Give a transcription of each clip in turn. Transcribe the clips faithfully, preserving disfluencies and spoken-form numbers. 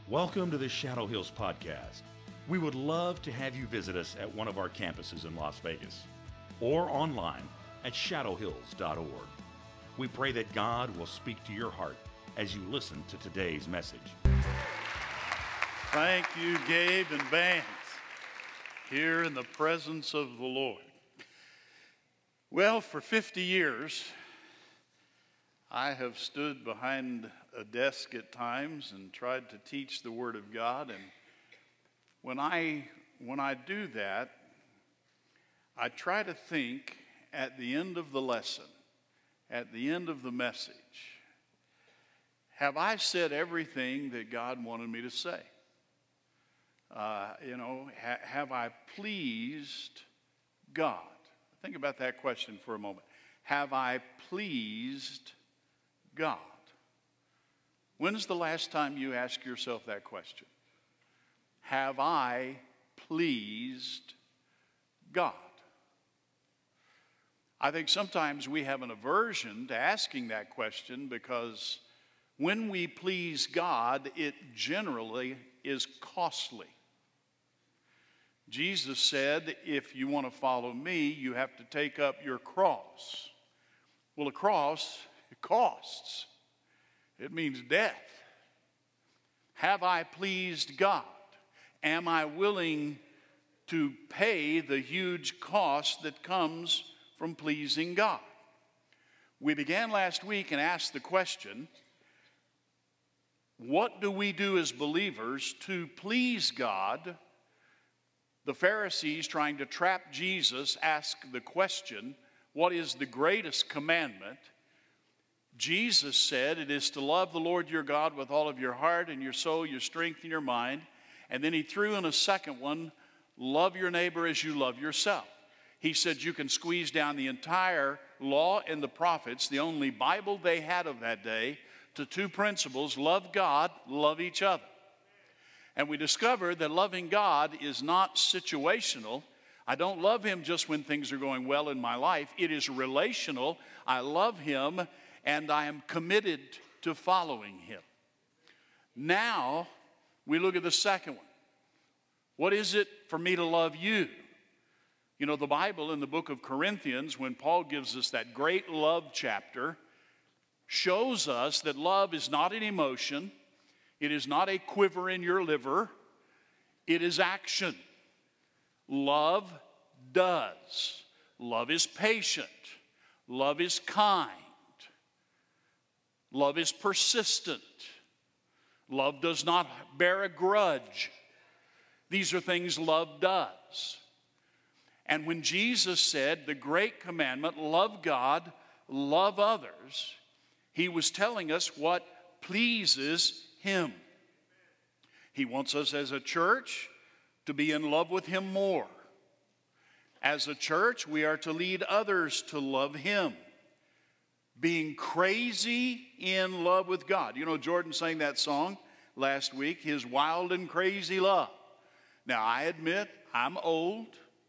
Welcome to the Shadow Hills Podcast. We would love to have you visit us at one of our campuses in Las Vegas or online at shadow hills dot org. We pray that God will speak to your heart as you listen to today's message. Thank you, Gabe and Vance, here in the presence of the Lord. Well, for fifty years, I have stood behind a desk at times and tried to teach the Word of God. And when I, when I do that, I try to think at the end of the lesson, at the end of the message, have I said everything that God wanted me to say? Uh, you know, ha- have I pleased God? Think about that question for a moment. Have I pleased God? When's the last time you asked yourself that question? Have I pleased God? I think sometimes we have an aversion to asking that question because when we please God, it generally is costly. Jesus said, if you want to follow me, you have to take up your cross. Well, a cross, it costs. It means death. Have I pleased God? Am I willing to pay the huge cost that comes from pleasing God? We began last week and asked the question, what do we do as believers to please God? The Pharisees, trying to trap Jesus, asked the question, what is the greatest commandment? Jesus said it is to love the Lord your God with all of your heart and your soul, your strength, and your mind. And then he threw in a second one, love your neighbor as you love yourself. He said you can squeeze down the entire law and the prophets, the only Bible they had of that day, to two principles: love God, love each other. And we discovered that loving God is not situational. I don't love him just when things are going well in my life. It is relational. I love him and I am committed to following him. Now, we look at the second one. What is it for me to love you? You know, the Bible in the book of Corinthians, when Paul gives us that great love chapter, shows us that love is not an emotion. It is not a quiver in your liver. It is action. Love does. Love is patient. Love is kind. Love is persistent. Love does not bear a grudge. These are things love does. And when Jesus said the great commandment, love God, love others, he was telling us what pleases him. He wants us as a church to be in love with him more. As a church, we are to lead others to love him. Being crazy in love with God. You know, Jordan sang that song last week, His Wild and Crazy Love. Now, I admit, I'm old.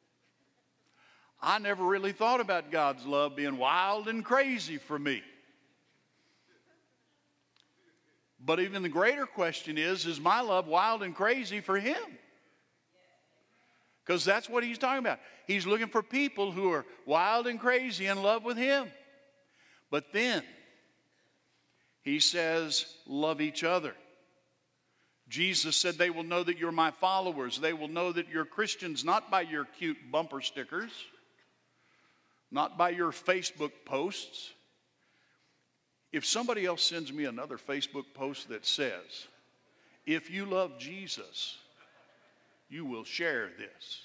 I never really thought about God's love being wild and crazy for me. But even the greater question is, is my love wild and crazy for him? Because that's what he's talking about. He's looking for people who are wild and crazy in love with him. But then, he says, love each other. Jesus said they will know that you're my followers. They will know that you're Christians not by your cute bumper stickers, not by your Facebook posts. If somebody else sends me another Facebook post that says, if you love Jesus, you will share this.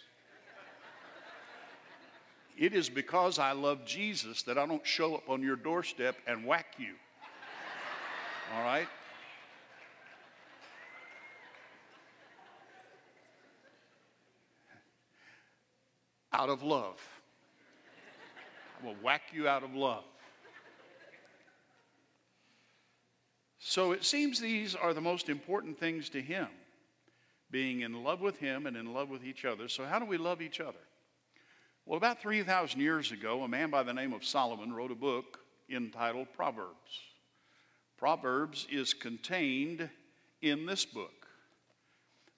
It is because I love Jesus that I don't show up on your doorstep and whack you. All right? Out of love. I will whack you out of love. So it seems these are the most important things to him, being in love with him and in love with each other. So how do we love each other? Well, about three thousand years ago, a man by the name of Solomon wrote a book entitled Proverbs. Proverbs is contained in this book.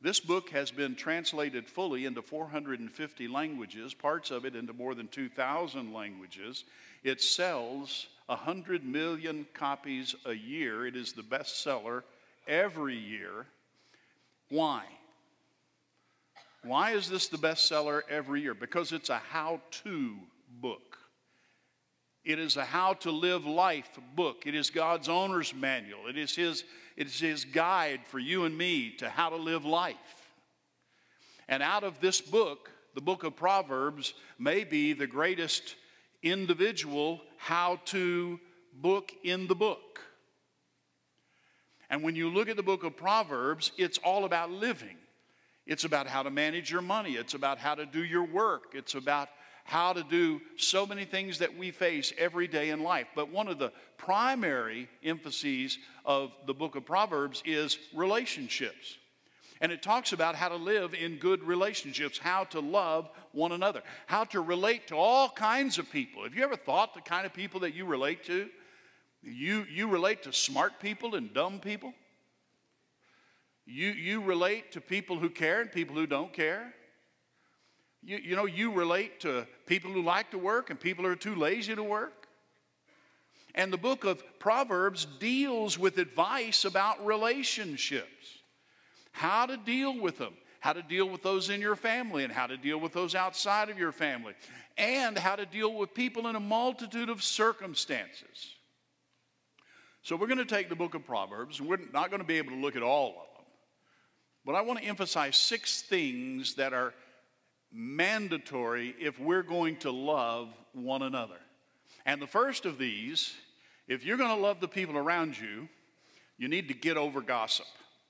This book has been translated fully into four hundred fifty languages, parts of it into more than two thousand languages. It sells one hundred million copies a year. It is the bestseller every year. Why? Why is this the bestseller every year? Because it's a how-to book. It is a how-to-live life book. It is God's owner's manual. It is his, it is his guide for you and me to how to live life. And out of this book, the book of Proverbs may be the greatest individual how-to book in the book. And when you look at the book of Proverbs, it's all about living. It's about how to manage your money. It's about how to do your work. It's about how to do so many things that we face every day in life. But one of the primary emphases of the book of Proverbs is relationships. And it talks about how to live in good relationships, how to love one another, how to relate to all kinds of people. Have you ever thought the kind of people that you relate to? You, you relate to smart people and dumb people. You, you relate to people who care and people who don't care. You, you know, you relate to people who like to work and people who are too lazy to work. And the book of Proverbs deals with advice about relationships. How to deal with them. How to deal with those in your family and how to deal with those outside of your family. And how to deal with people in a multitude of circumstances. So we're going to take the book of Proverbs, and we're not going to be able to look at all of them. But I want to emphasize six things that are mandatory if we're going to love one another. And the first of these, if you're going to love the people around you, you need to get over gossip.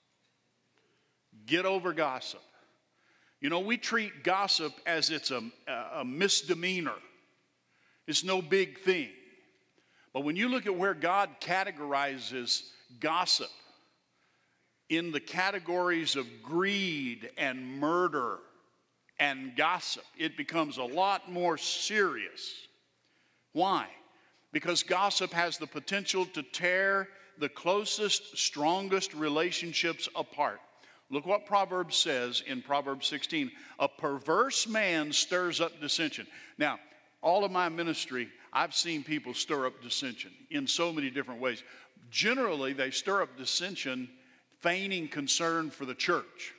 Get over gossip. You know, we treat gossip as it's a, a misdemeanor. It's no big thing. But when you look at where God categorizes gossip in the categories of greed and murder and gossip, it becomes a lot more serious. Why? Because gossip has the potential to tear the closest, strongest relationships apart. Look what Proverbs says in Proverbs sixteen. A perverse man stirs up dissension. Now, all of my ministry, I've seen people stir up dissension in so many different ways. Generally, they stir up dissension feigning concern for the church.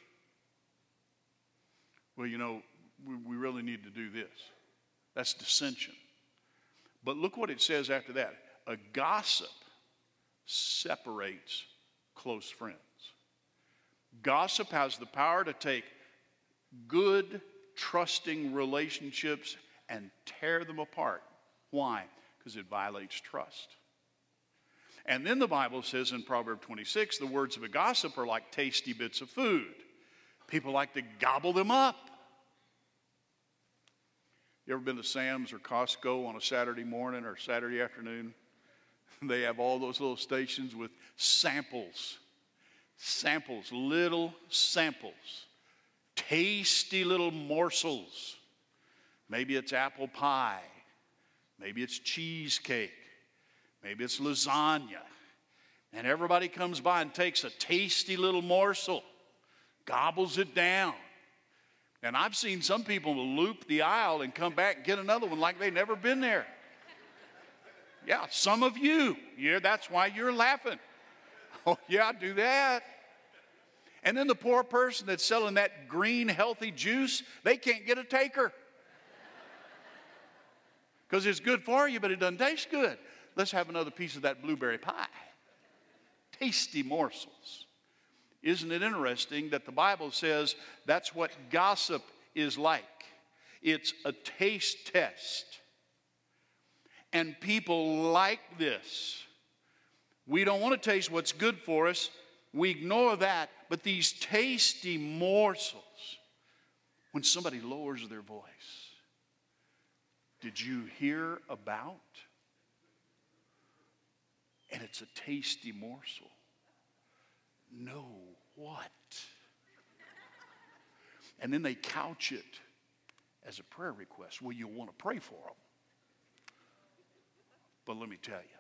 Well, you know, we, we really need to do this. That's dissension. But look what it says after that. A gossip separates close friends. Gossip has the power to take good, trusting relationships and tear them apart. Why? Because it violates trust. And then the Bible says in Proverbs twenty-six, the words of a gossip are like tasty bits of food. People like to gobble them up. You ever been to Sam's or Costco on a Saturday morning or Saturday afternoon? They have all those little stations with samples. Samples, little samples. Tasty little morsels. Maybe it's apple pie. Maybe it's cheesecake. Maybe it's lasagna. And everybody comes by and takes a tasty little morsel, gobbles it down. And I've seen some people loop the aisle and come back and get another one like they've never been there. Yeah, some of you. Yeah, that's why you're laughing. Oh, yeah, I do that. And then the poor person that's selling that green, healthy juice, they can't get a taker. Because it's good for you, but it doesn't taste good. Let's have another piece of that blueberry pie. Tasty morsels. Isn't it interesting that the Bible says that's what gossip is like? It's a taste test. And people like this. We don't want to taste what's good for us. We ignore that. But these tasty morsels, when somebody lowers their voice, did you hear about? And it's a tasty morsel. No, what? And then they couch it as a prayer request. Well, you want to pray for them. But let me tell you.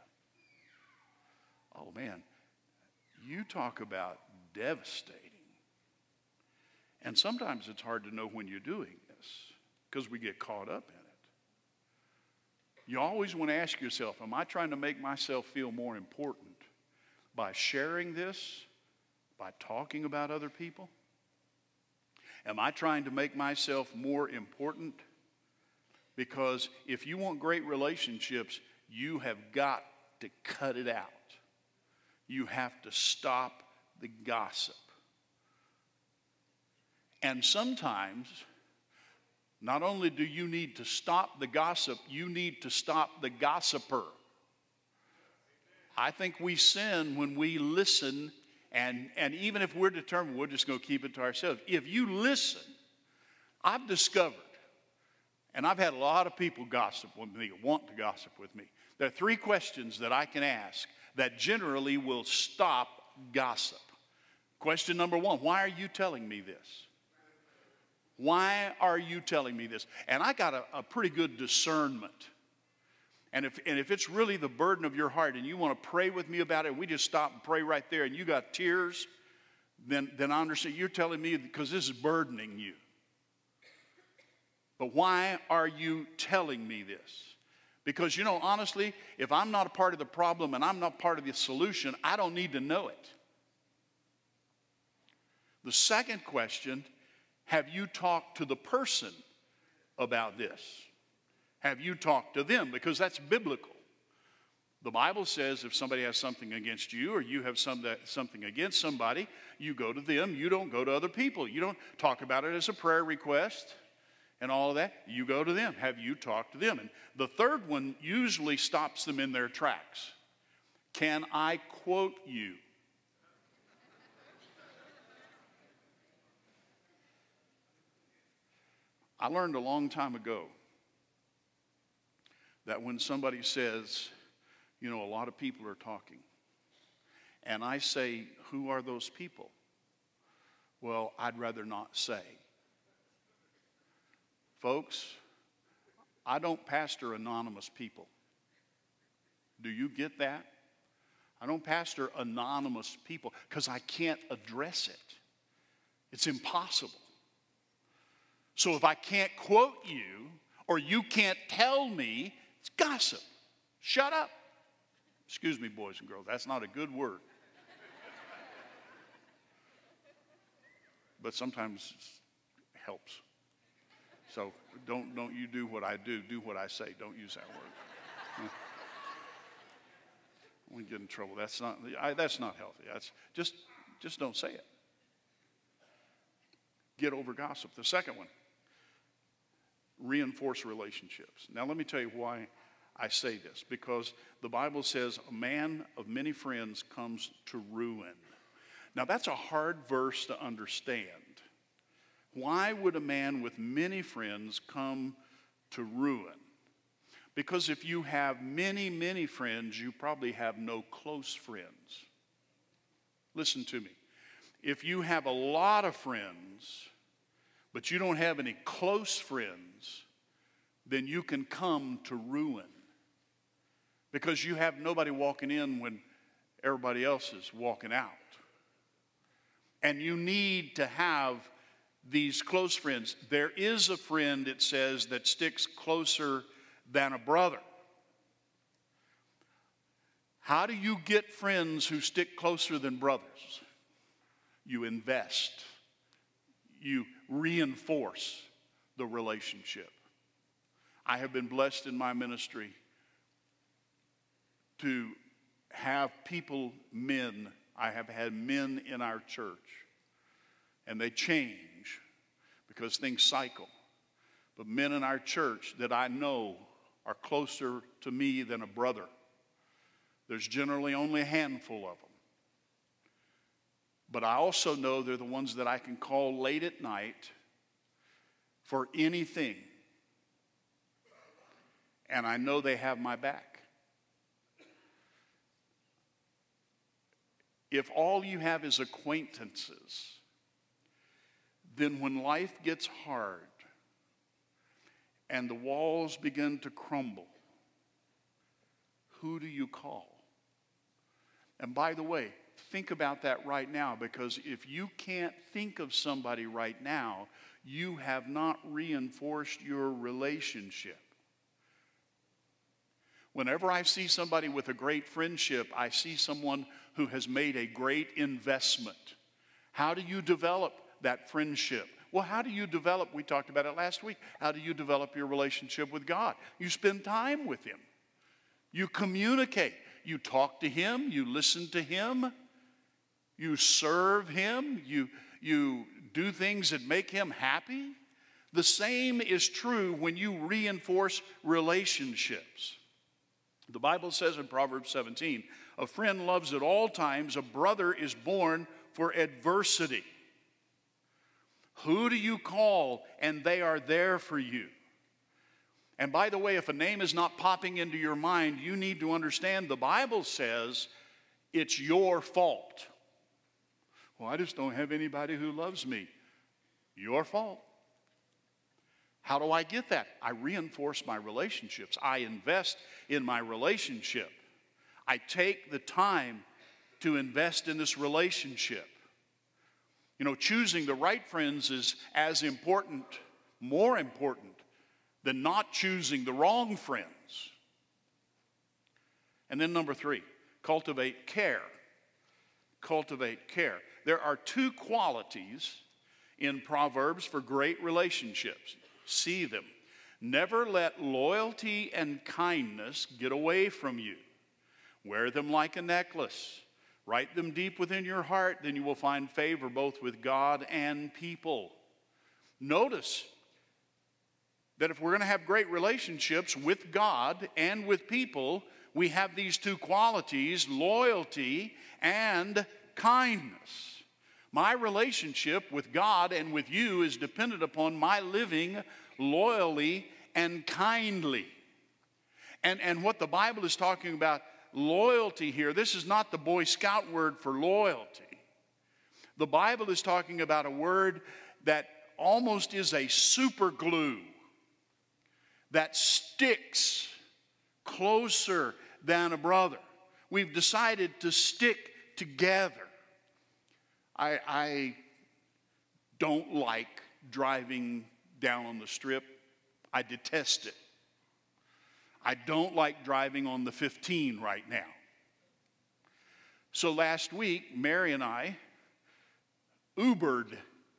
Oh, man, you talk about devastating. And sometimes it's hard to know when you're doing this because we get caught up in it. You always want to ask yourself, am I trying to make myself feel more important by sharing this, by talking about other people? Am I trying to make myself more important? Because if you want great relationships, you have got to cut it out. You have to stop the gossip. And sometimes, not only do you need to stop the gossip, you need to stop the gossiper. I think we sin when we listen, and, and even if we're determined, we're just going to keep it to ourselves. If you listen, I've discovered, and I've had a lot of people gossip with me, want to gossip with me. There are three questions that I can ask that generally will stop gossip. Question number one, why are you telling me this? Why are you telling me this? And I got a, a pretty good discernment. And if, and if it's really the burden of your heart and you want to pray with me about it, and we just stop and pray right there and you got tears, then, then I understand you're telling me because this is burdening you. But why are you telling me this? Because, you know, honestly, if I'm not a part of the problem and I'm not part of the solution, I don't need to know it. The second question, have you talked to the person about this? Have you talked to them? Because that's biblical. The Bible says if somebody has something against you or you have some, something against somebody, you go to them. You don't go to other people. You don't talk about it as a prayer request and all of that. You go to them. Have you talked to them? And the third one usually stops them in their tracks. Can I quote you? I learned a long time ago that when somebody says, you know, a lot of people are talking, and I say, who are those people? Well, I'd rather not say. Folks, I don't pastor anonymous people. Do you get that? I don't pastor anonymous people because I can't address it. It's impossible. So if I can't quote you or you can't tell me, it's gossip. Shut up. Excuse me, boys and girls, that's not a good word. But sometimes it helps. So don't, don't you do what I do, do what I say. Don't use that word. We get in trouble. That's not, I, that's not healthy. That's just, just don't say it. Get over gossip. The second one, reinforce relationships. Now let me tell you why I say this. Because the Bible says a man of many friends comes to ruin. Now that's a hard verse to understand. Why would a man with many friends come to ruin? Because if you have many, many friends, you probably have no close friends. Listen to me. If you have a lot of friends, but you don't have any close friends, then you can come to ruin. Because you have nobody walking in when everybody else is walking out. And you need to have these close friends. There is a friend, it says, that sticks closer than a brother. How do you get friends who stick closer than brothers? You invest. You reinforce the relationship. I have been blessed in my ministry to have people, men, I have had men in our church, and they change because things cycle. But men in our church that I know are closer to me than a brother. There's generally only a handful of them. But I also know they're the ones that I can call late at night for anything. And I know they have my back. If all you have is acquaintances, then when life gets hard and the walls begin to crumble, who do you call? And by the way, think about that right now, because if you can't think of somebody right now, you have not reinforced your relationship. Whenever I see somebody with a great friendship, I see someone who has made a great investment. How do you develop that friendship? Well, how do you develop, we talked about it last week, how do you develop your relationship with God? You spend time with Him. You communicate. You talk to Him. You listen to Him. You serve Him. You, you do things that make Him happy. The same is true when you reinforce relationships. The Bible says in Proverbs seventeen, a friend loves at all times, a brother is born for adversity. Who do you call and they are there for you? And by the way, if a name is not popping into your mind, you need to understand the Bible says it's your fault. Well, I just don't have anybody who loves me. Your fault. How do I get that? I reinforce my relationships. I invest in my relationship. I take the time to invest in this relationship. You know, choosing the right friends is as important, more important, than not choosing the wrong friends. And then number three, cultivate care. Cultivate care. There are two qualities in Proverbs for great relationships. See them. Never let loyalty and kindness get away from you. Wear them like a necklace. Write them deep within your heart, then you will find favor both with God and people. Notice that if we're going to have great relationships with God and with people, we have these two qualities, loyalty and kindness. My relationship with God and with you is dependent upon my living loyally and kindly. And, and what the Bible is talking about, loyalty here, this is not the Boy Scout word for loyalty. The Bible is talking about a word that almost is a super glue that sticks closer than a brother. We've decided to stick together. I, I don't like driving down on the Strip. I detest it. I don't like driving on the fifteen right now. So last week, Mary and I Ubered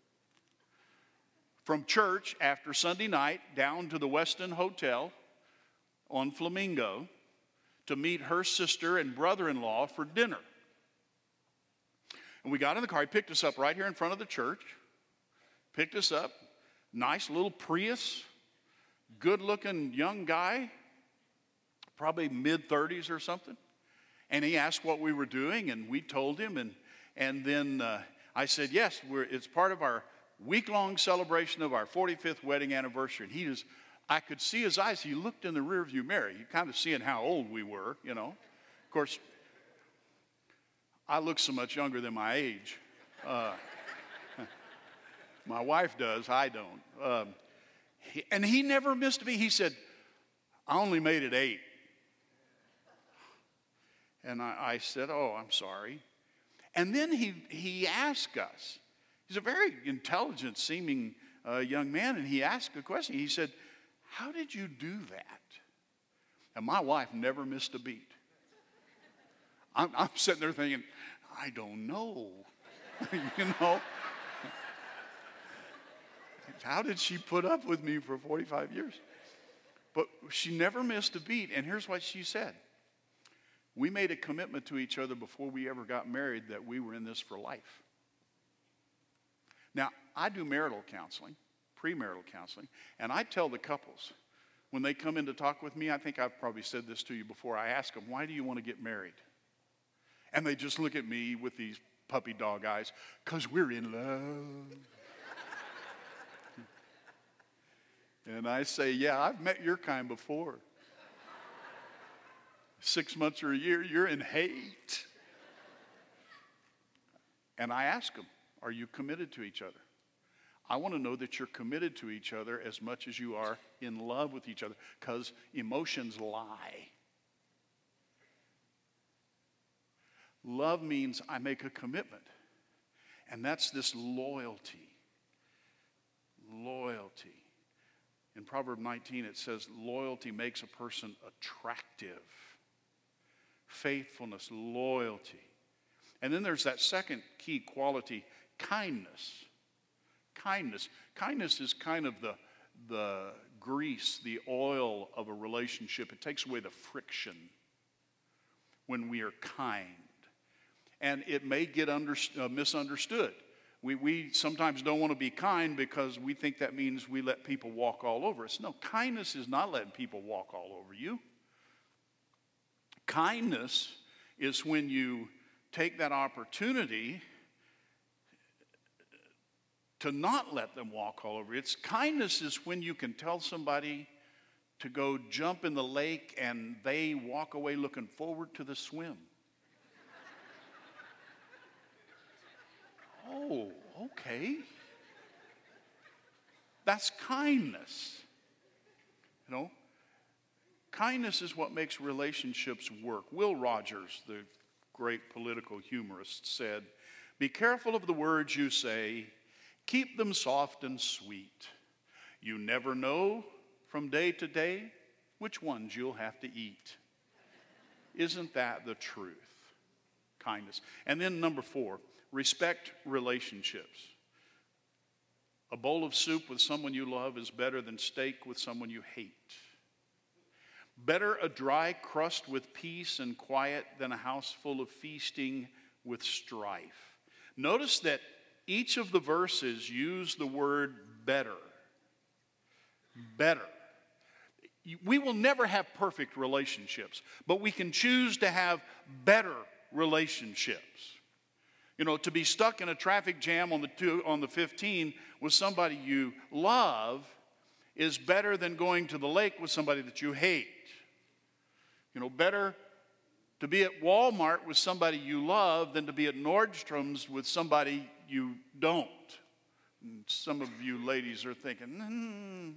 from church after Sunday night down to the Westin Hotel on Flamingo to meet her sister and brother-in-law for dinner. And we got in the car. He picked us up right here in front of the church. Picked us up. Nice little Prius. Good-looking young guy. Probably mid-thirties or something. And he asked what we were doing, and we told him. And, and then uh, I said, yes, we're, it's part of our week-long celebration of our forty-fifth wedding anniversary. And he just, I could see his eyes. He looked in the rearview mirror. You kind of seeing how old we were, you know. Of course, I look so much younger than my age. Uh, my wife does. I don't. Um, he, and he never missed a beat. He said, I only made it eight. And I, I said, oh, I'm sorry. And then he, he asked us. He's a very intelligent seeming uh, young man. And he asked a question. He said, how did you do that? And my wife never missed a beat. I'm, I'm sitting there thinking, I don't know. You know? How did she put up with me for forty-five years? But she never missed a beat. And here's what she said. We made a commitment to each other before we ever got married that we were in this for life. Now, I do marital counseling, premarital counseling, and I tell the couples, when they come in to talk with me, I think I've probably said this to you before, I ask them, why do you want to get married? And they just look at me with these puppy dog eyes, because we're in love. And I say, yeah, I've met your kind before. Six months or a year, you're in hate. And I ask them, are you committed to each other? I want to know that you're committed to each other as much as you are in love with each other, because emotions lie. Love means I make a commitment. And that's this loyalty. Loyalty. In Proverbs nineteen, it says loyalty makes a person attractive. Faithfulness, loyalty. And then there's that second key quality, kindness. Kindness. Kindness is kind of the, the grease, the oil of a relationship. It takes away the friction when we are kind. And it may get under, uh, misunderstood. We, we sometimes don't want to be kind because we think that means we let people walk all over us. No, kindness is not letting people walk all over you. Kindness is when you take that opportunity to not let them walk all over. It's kindness is when you can tell somebody to go jump in the lake and they walk away looking forward to the swim. Oh, okay. That's kindness. You know, kindness is what makes relationships work. Will Rogers, the great political humorist, said, "Be careful of the words you say. Keep them soft and sweet. You never know from day to day which ones you'll have to eat." Isn't that the truth? Kindness. And then number four, respect relationships. A bowl of soup with someone you love is better than steak with someone you hate. Better a dry crust with peace and quiet than a house full of feasting with strife. Notice that each of the verses use the word better. Better. We will never have perfect relationships, but we can choose to have better relationships. You know, to be stuck in a traffic jam on the two, on the fifteen with somebody you love is better than going to the lake with somebody that you hate. You know, better to be at Walmart with somebody you love than to be at Nordstrom's with somebody you don't. And some of you ladies are thinking, hmm.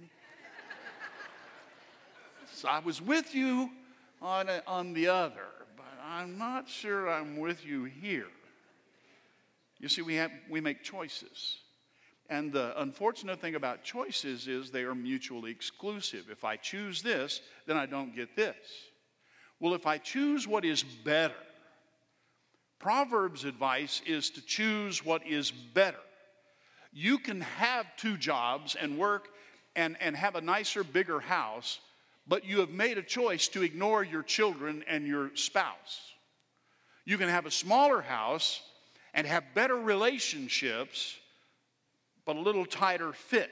So I was with you on, a, on the other, but I'm not sure I'm with you here. You see, we have we make choices. And the unfortunate thing about choices is they are mutually exclusive. If I choose this, then I don't get this. Well, if I choose what is better, Proverbs' advice is to choose what is better. You can have two jobs and work and, and have a nicer, bigger house, but you have made a choice to ignore your children and your spouse. You can have a smaller house and have better relationships, but a little tighter fit.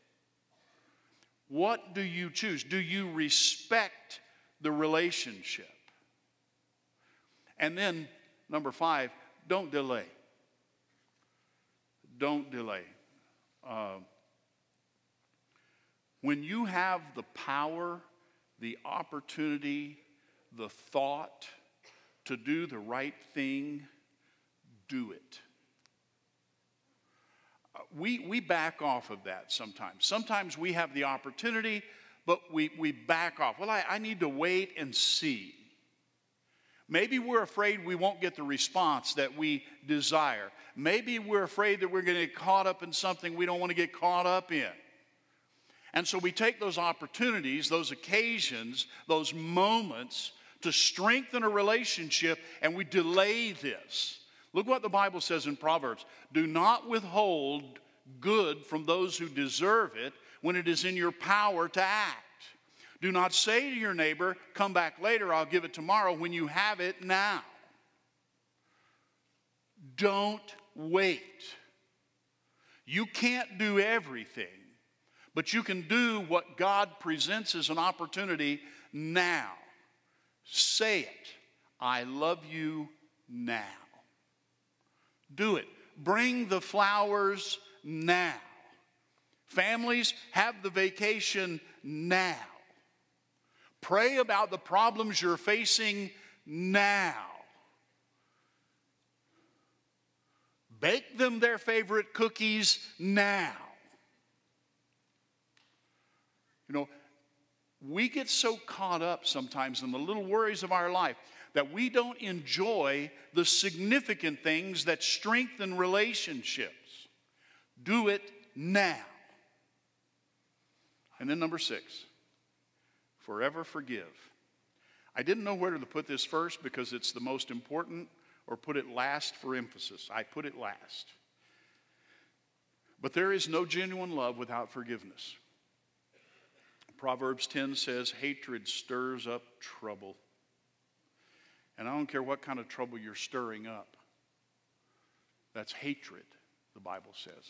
What do you choose? Do you respect the relationship? And then, number five, don't delay. Don't delay. Uh, when you have the power, the opportunity, the thought to do the right thing, do it. Uh, we, we back off of that sometimes. Sometimes we have the opportunity, but we, we back off. Well, I, I need to wait and see. Maybe we're afraid we won't get the response that we desire. Maybe we're afraid that we're going to get caught up in something we don't want to get caught up in. And so we take those opportunities, those occasions, those moments to strengthen a relationship, and we delay this. Look what the Bible says in Proverbs. Do not withhold good from those who deserve it when it is in your power to act. Do not say to your neighbor, come back later, I'll give it tomorrow, when you have it now. Don't wait. You can't do everything, but you can do what God presents as an opportunity now. Say it. I love you now. Do it. Bring the flowers now. Families, have the vacation now. Pray about the problems you're facing now. Bake them their favorite cookies now. You know, we get so caught up sometimes in the little worries of our life that we don't enjoy the significant things that strengthen relationships. Do it now. And then number six, forever forgive. I didn't know where to put this first because it's the most important, or put it last for emphasis. I put it last. But there is no genuine love without forgiveness. Proverbs ten says, hatred stirs up trouble. And I don't care what kind of trouble you're stirring up. That's hatred, the Bible says.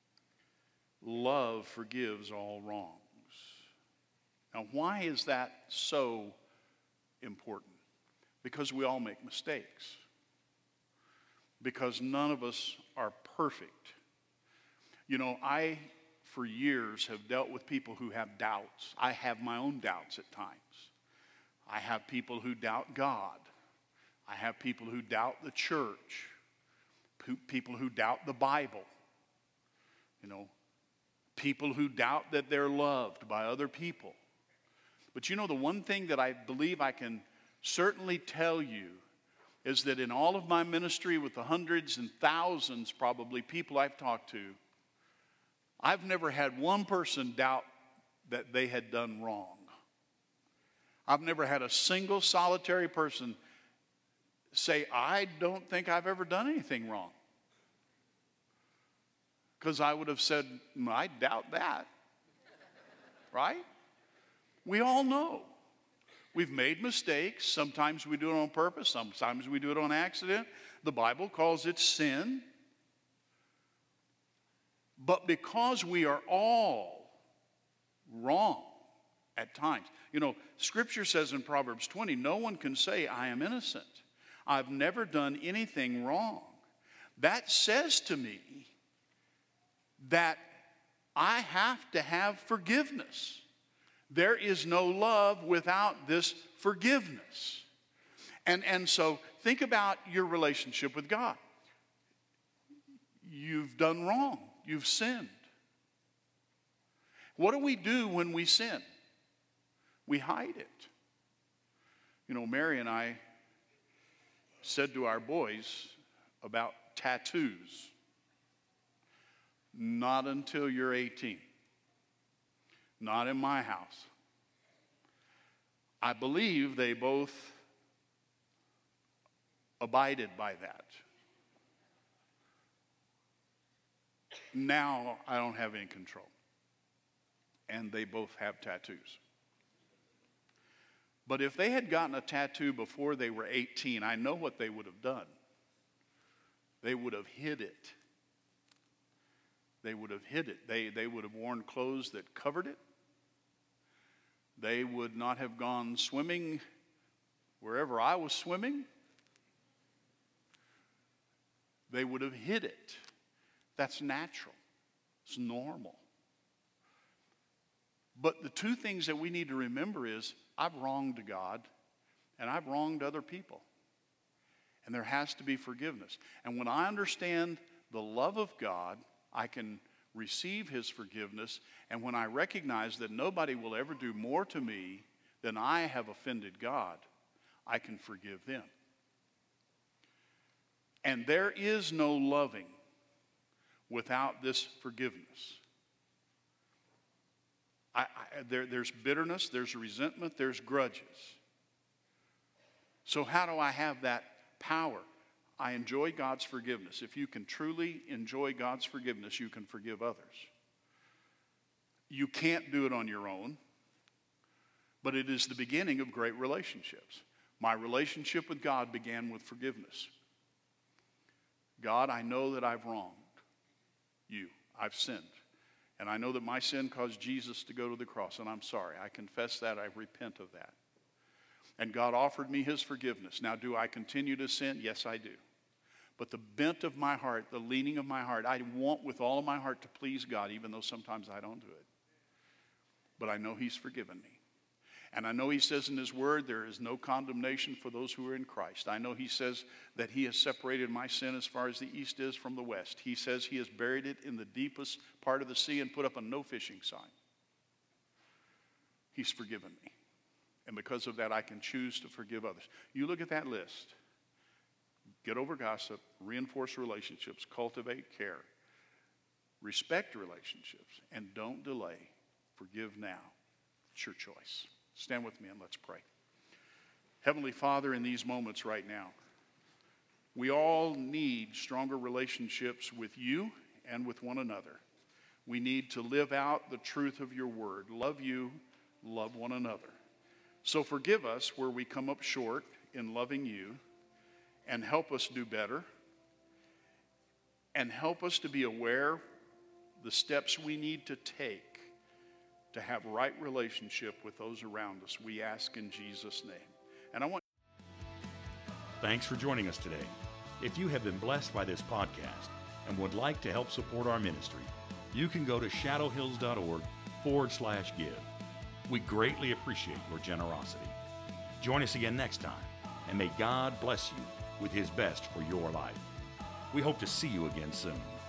Love forgives all wrongs. Now, why is that so important? Because we all make mistakes. Because none of us are perfect. You know, I, for years, have dealt with people who have doubts. I have my own doubts at times. I have people who doubt God. I have people who doubt the church. People who doubt the Bible. You know, people who doubt that they're loved by other people. But you know, the one thing that I believe I can certainly tell you is that in all of my ministry with the hundreds and thousands, probably, people I've talked to, I've never had one person doubt that they had done wrong. I've never had a single solitary person say, I don't think I've ever done anything wrong. Because I would have said, I doubt that. Right? We all know. We've made mistakes. Sometimes we do it on purpose. Sometimes we do it on accident. The Bible calls it sin. But because we are all wrong at times. You know, Scripture says in Proverbs twenty, no one can say, I am innocent. I've never done anything wrong. That says to me that I have to have forgiveness. There is no love without this forgiveness. And, and so think about your relationship with God. You've done wrong. You've sinned. What do we do when we sin? We hide it. You know, Mary and I said to our boys about tattoos, not until you're eighteen. Not in my house. I believe they both abided by that. Now I don't have any control. And they both have tattoos. But if they had gotten a tattoo before they were eighteen, I know what they would have done. They would have hid it. They would have hid it. They, they would have worn clothes that covered it. They would not have gone swimming wherever I was swimming. They would have hid it. That's natural. It's normal. But the two things that we need to remember is I've wronged God and I've wronged other people. And there has to be forgiveness. And when I understand the love of God, I can receive his forgiveness. And when I recognize that nobody will ever do more to me than I have offended God, I can forgive them. And there is no loving without this forgiveness. I, I, there, there's bitterness, there's resentment, there's grudges. So how do I have that power? I enjoy God's forgiveness. If you can truly enjoy God's forgiveness, you can forgive others. You can't do it on your own, but it is the beginning of great relationships. My relationship with God began with forgiveness. God, I know that I've wronged you. I've sinned. And I know that my sin caused Jesus to go to the cross, and I'm sorry. I confess that. I repent of that. And God offered me his forgiveness. Now, do I continue to sin? Yes, I do. But the bent of my heart, the leaning of my heart, I want with all of my heart to please God, even though sometimes I don't do it. But I know he's forgiven me. And I know he says in his word, there is no condemnation for those who are in Christ. I know he says that he has separated my sin as far as the east is from the west. He says he has buried it in the deepest part of the sea and put up a no fishing sign. He's forgiven me. And because of that, I can choose to forgive others. You look at that list. Get over gossip, reinforce relationships, cultivate care, respect relationships, and don't delay. Forgive now. It's your choice. Stand with me and let's pray. Heavenly Father, in these moments right now, we all need stronger relationships with you and with one another. We need to live out the truth of your word. Love you, love one another. So forgive us where we come up short in loving you, and help us do better, and help us to be aware the steps we need to take to have right relationship with those around us. We ask in Jesus' name. And I want Thanks for joining us today. If you have been blessed by this podcast and would like to help support our ministry, you can go to shadowhills.org forward slash give. We greatly appreciate your generosity. Join us again next time, and may God bless you with his best for your life. We hope to see you again soon.